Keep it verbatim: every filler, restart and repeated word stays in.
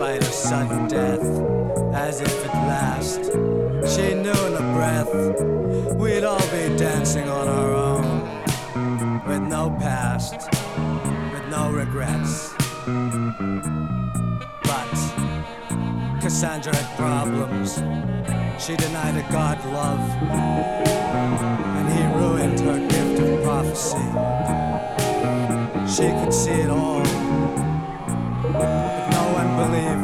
Fight a sudden death, as if at last she knew in a breath we'd all be dancing on our own, with no past, with no regrets. But Cassandra had problems. She denied a God love, and he ruined her gift of prophecy. She could see it all.